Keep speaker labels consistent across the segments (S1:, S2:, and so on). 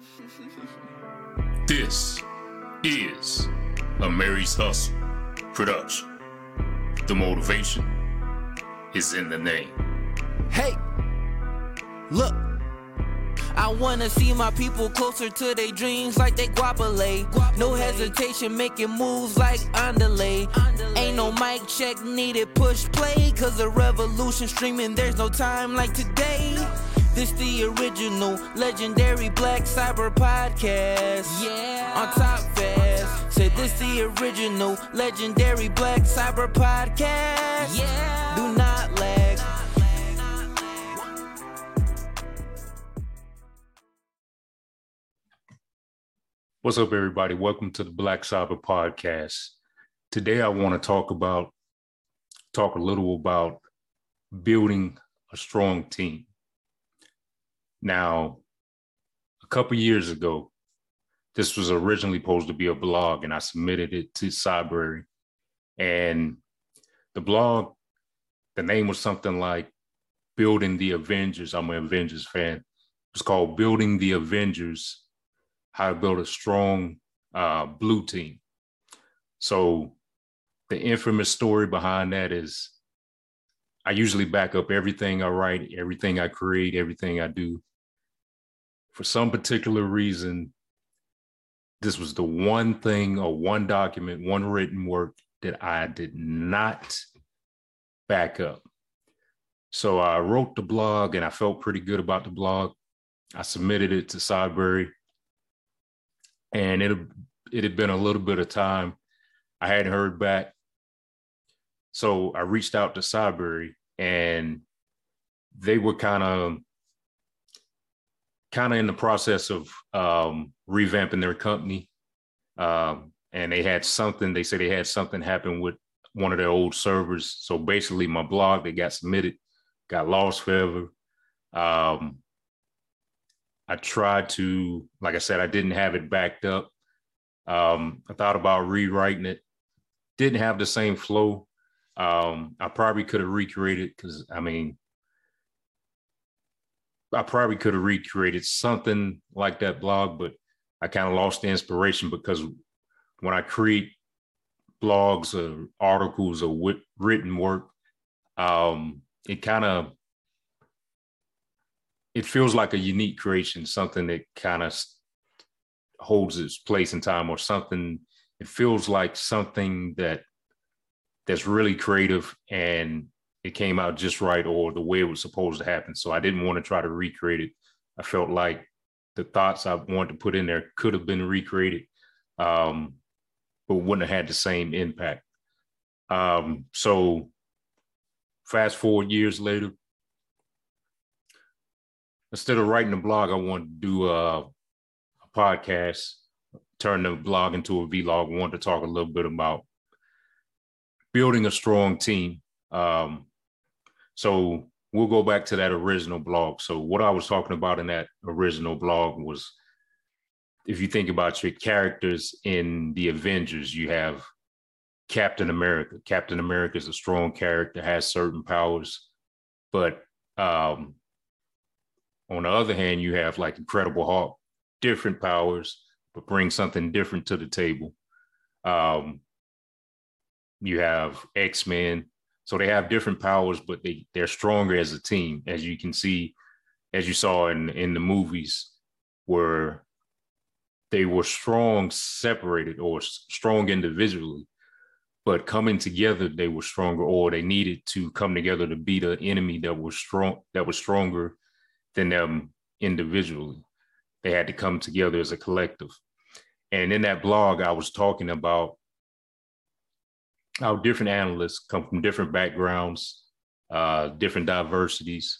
S1: This is a Mary's Hustle production. The motivation is in the name.
S2: Hey, look, I wanna see my people closer to their dreams like they guapole. No hesitation, making moves like underlay. Ain't no mic check needed, push play. Cause the revolution streaming, there's no time like today. This the original, legendary Black Cyber podcast. Yeah, on Top Fast. Said this the original, legendary Black Cyber podcast. Yeah, do not lag.
S1: What's up, everybody? Welcome to the Black Cyber podcast. Today, I want to talk a little about building a strong team. Now, a couple years ago, this was originally supposed to be a blog, and I submitted it to Cybrary. And the blog, the name was something like Building the Avengers. I'm an Avengers fan. It's called Building the Avengers, How to Build a Strong Blue Team. So the infamous story behind that is I usually back up everything I write, everything I create, everything I do. For some particular reason, this was the one thing or one document, one written work that I did not back up. So I wrote the blog and I felt pretty good about the blog. I submitted it to Cybrary, and it had been a little bit of time. I hadn't heard back. So I reached out to Cybrary, and they were kind of in the process of revamping their company. And they said they had something happen with one of their old servers. So basically my blog that got submitted got lost forever. I tried to, like I said, I didn't have it backed up. I thought about rewriting it. Didn't have the same flow. I probably could have recreated I probably could have recreated something like that blog, but I kind of lost the inspiration because when I create blogs or articles or written work, it feels like a unique creation, something that kind of holds its place in time, or something. It feels like something that's really creative and it came out just right, or the way it was supposed to happen. So I didn't want to try to recreate it. I felt like the thoughts I wanted to put in there could have been recreated, but wouldn't have had the same impact. So fast forward years later, instead of writing a blog, I wanted to do a podcast, turn the blog into a vlog. I wanted to talk a little bit about building a strong team. So we'll go back to that original blog. So what I was talking about in that original blog was, if you think about your characters in the Avengers, you have Captain America. Captain America is a strong character, has certain powers, but on the other hand, you have like Incredible Hulk, different powers, but bring something different to the table. You have X-Men. So they have different powers, but they're stronger as a team, as you can see, as you saw in the movies, where they were strong separated or strong individually, but coming together, they were stronger, or they needed to come together to beat an enemy that was stronger than them individually. They had to come together as a collective. And in that blog, I was talking about how different analysts come from different backgrounds, different diversities,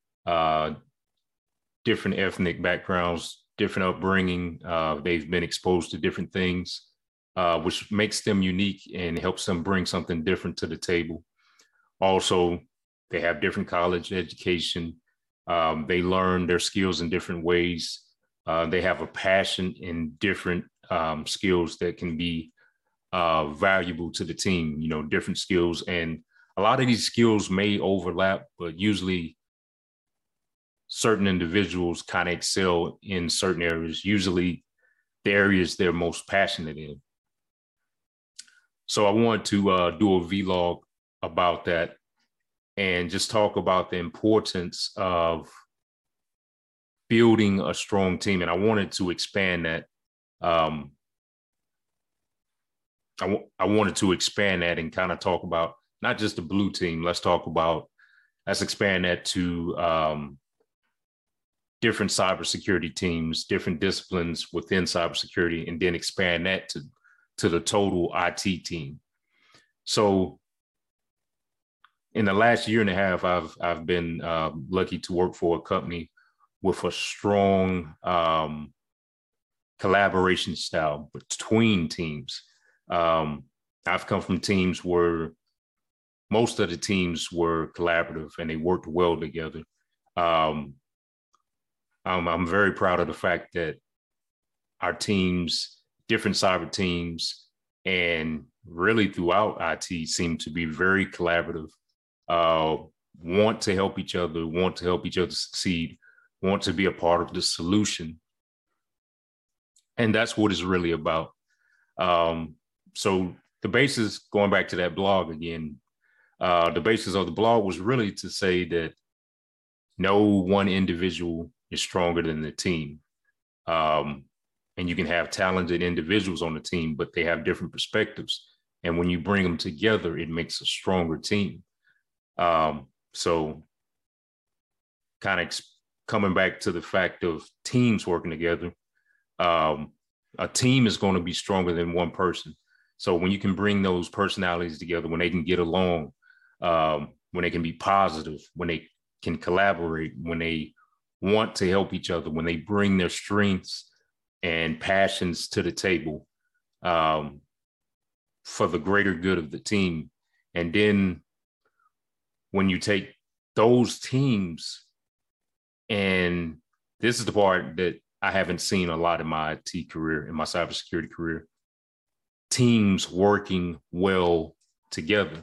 S1: different ethnic backgrounds, different upbringing. They've been exposed to different things, which makes them unique and helps them bring something different to the table. Also, they have different college education. They learn their skills in different ways. They have a passion in different skills that can be valuable to the team, different skills. And a lot of these skills may overlap, but usually certain individuals kind of excel in certain areas, usually the areas they're most passionate in. So I want to do a vlog about that and just talk about the importance of building a strong team. And I wanted to expand that. I wanted to expand that and kind of talk about not just the blue team. Let's expand that to different cybersecurity teams, different disciplines within cybersecurity, and then expand that to the total IT team. So in the last year and a half, I've been lucky to work for a company with a strong collaboration style between teams. I've come from teams where most of the teams were collaborative and they worked well together. I'm very proud of the fact that our teams, different cyber teams, and really throughout IT seem to be very collaborative, want to help each other, succeed, want to be a part of the solution. And that's what it's really about. So the basis, going back to that blog again, the basis of the blog was really to say that no one individual is stronger than the team. And you can have talented individuals on the team, but they have different perspectives. And when you bring them together, it makes a stronger team. So kind of coming back to the fact of teams working together, a team is going to be stronger than one person. So when you can bring those personalities together, when they can get along, when they can be positive, when they can collaborate, when they want to help each other, when they bring their strengths and passions to the table for the greater good of the team. And then when you take those teams, and this is the part that I haven't seen a lot in my IT career, in my cybersecurity career, teams working well together,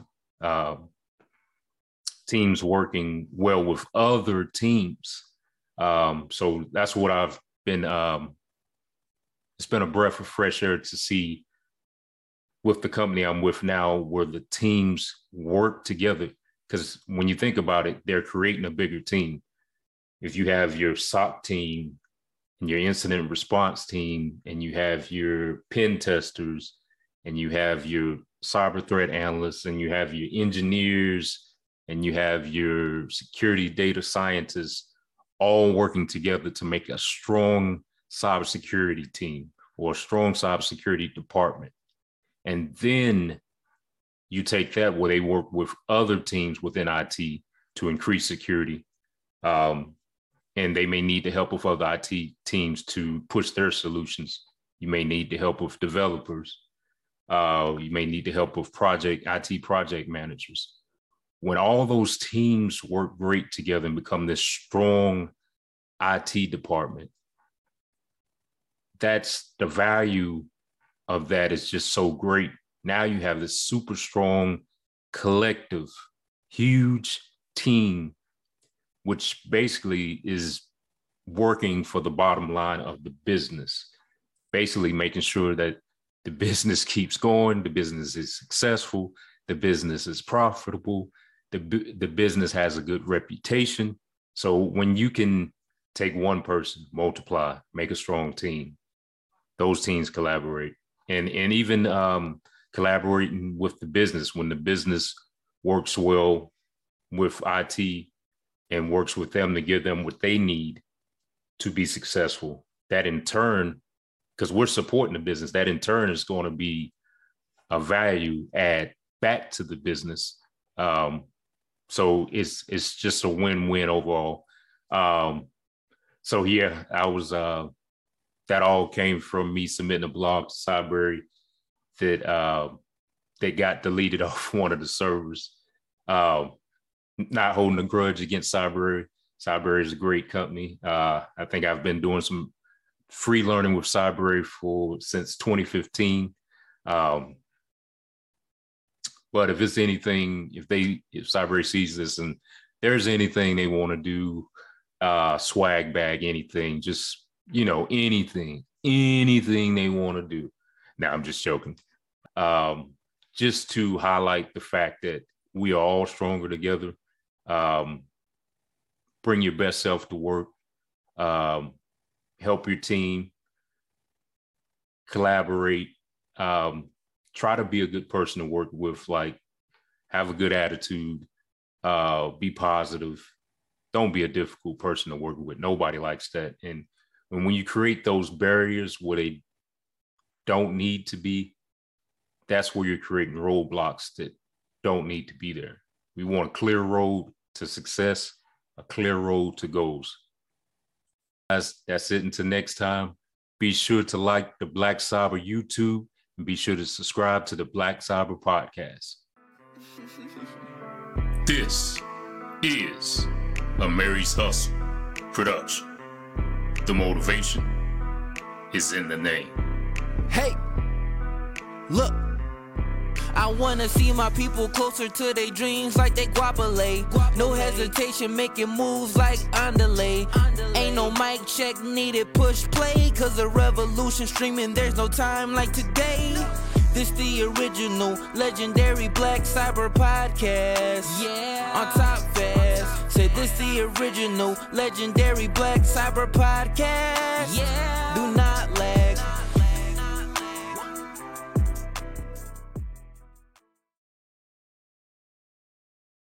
S1: teams working well with other teams. So that's what I've been, it's been a breath of fresh air to see with the company I'm with now, where the teams work together. Because when you think about it, they're creating a bigger team. If you have your SOC team and your incident response team, and you have your pen testers, and you have your cyber threat analysts, and you have your engineers, and you have your security data scientists, all working together to make a strong cybersecurity team or a strong cybersecurity department. And then you take that where they work with other teams within IT to increase security. And they may need the help of other IT teams to push their solutions. You may need the help of developers. You may need the help of IT project managers. When all those teams work great together and become this strong IT department, that's the value of that is just so great. Now you have this super strong, collective, huge team, which basically is working for the bottom line of the business, basically making sure that the business keeps going, the business is successful, the business is profitable, the business has a good reputation. So when you can take one person, multiply, make a strong team, those teams collaborate. And even collaborating with the business, when the business works well with IT and works with them to give them what they need to be successful, that in turn, because we're supporting the business, that in turn is going to be a value add back to the business. So it's just a win-win overall. So yeah, I was, that all came from me submitting a blog to Cybrary that got deleted off one of the servers. Not holding a grudge against Cybrary. Cybrary is a great company. I think I've been doing some free learning with Cybrary since 2015. But if it's anything, if Cybrary sees this and there's anything they want to do swag bag, anything, just, anything they want to do. Now, I'm just joking. Just to highlight the fact that we are all stronger together. Bring your best self to work. Help your team. Collaborate. Try to be a good person to work with. Like, have a good attitude. Be positive. Don't be a difficult person to work with. Nobody likes that. And when you create those barriers where they don't need to be, that's where you're creating roadblocks that don't need to be there. We want a clear road to success, a clear road to goals. Guys, that's it. Until next time, be sure to like the Black Cyber YouTube and be sure to subscribe to the Black Cyber Podcast. This is a Mary's Hustle production. The motivation is in the name.
S2: Hey, look, I wanna see my people closer to their dreams like they guapole. No hesitation, making moves like underlay. Ain't no mic check needed, push play, cause the revolution streaming, there's no time like today. This the original, legendary Black Cyber Podcast. Yeah, on top fast. Said this the original, legendary Black Cyber Podcast. Yeah.